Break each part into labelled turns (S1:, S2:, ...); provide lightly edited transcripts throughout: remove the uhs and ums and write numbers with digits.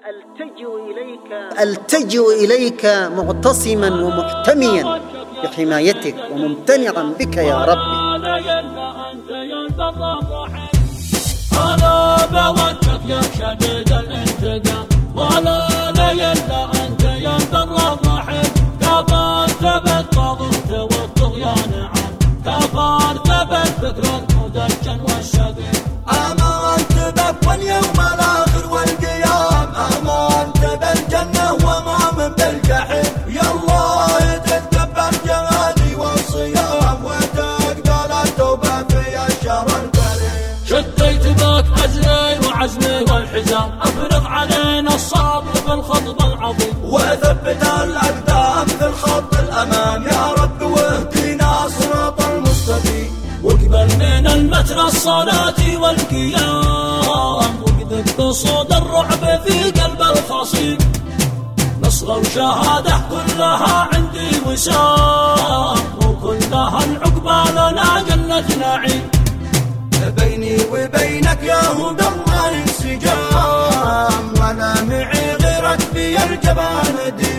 S1: ألتجئ إليك معتصما ومحتميا بحمايتك وممتنعا بك يا ربي.
S2: أنا بودك يا شديد الانتقام، ولا لي إلا أنت يا بر الرحيم. كفرت بالطاغوت والطغيان عام، كفرت بالفكر المدجن والشقيم.
S3: آمنت بك واليوم الآخر والقيام، آمنت بالجنة ومؤمن بالجحيم. يا الله تتكبر جهادي والصيام، وتقبل التوبة في الشهر الكريم.
S2: شديت بك عزمي وعزمي والحزام، افرض علينا الصبر بالخطب العظيم،
S3: وثبت الأقدام في الخط الأمام يا رب، واهدنا صراط المستقيم.
S2: واقبل من المتر الصلاة والقيام، واقذف بصوت الرعب في قلب الخصيم. نصر وشهادة كلها عندي وسام، وكلها العقبى لنا جنة نعيم.
S3: بيني وبينك يا هدى الله انسجام، وانا معي غيرك في الجبال ديم.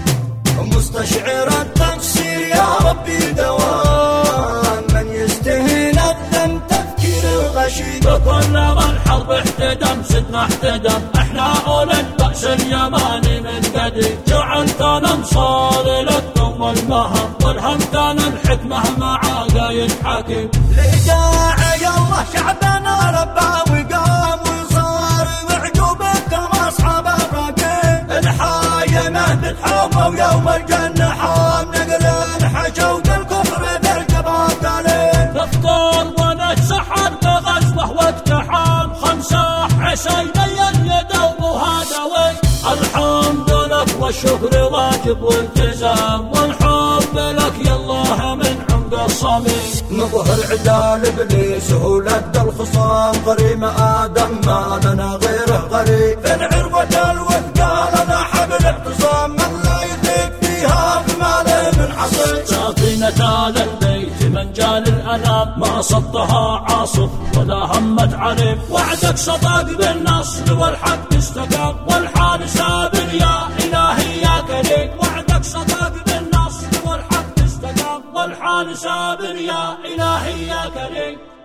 S3: مستشعر التقصير يا ربي دوام، من يستهين الذنب تفكير الغشيم.
S2: بكل الحرب احتدم سدنا احتدم، احنا اولى البأس اليماني من قديم. جعلتنا نصار لكم والمهم، والهم كان الحكمة مع قايد حكيم.
S3: لداعي الله شعبنا ربى وقام، وصار معجوبك كما اصحاب الرقيم. الحايمة تتحوم ويوم الجنة حام، نقل حشود الكفر بالجبات عليه.
S2: نفطر ونتسحر بغزوه واقتحام، 15 يد وهذا وين. الحمد لك والشكر واجب والتزام، والحب لك يا الله من عمق الصميم.
S3: نظهر عدال ابليس ولد الخصام، غريم آدم ما لنا غيره غريب. في العروة الوثقى لنا حبل اعتصام، من لا يثق فيها بما له من حصيد.
S2: ساقينة آل البيت من جال الأنام، ما صدها عاصف ولا همت عليم. وعدك صدق بالنصر والحق استقام، والحال سابر يا إلهي يا كريم. وعدك صدق بالنصر والحق استقام، والحال سابر يا إلهي يا كريم.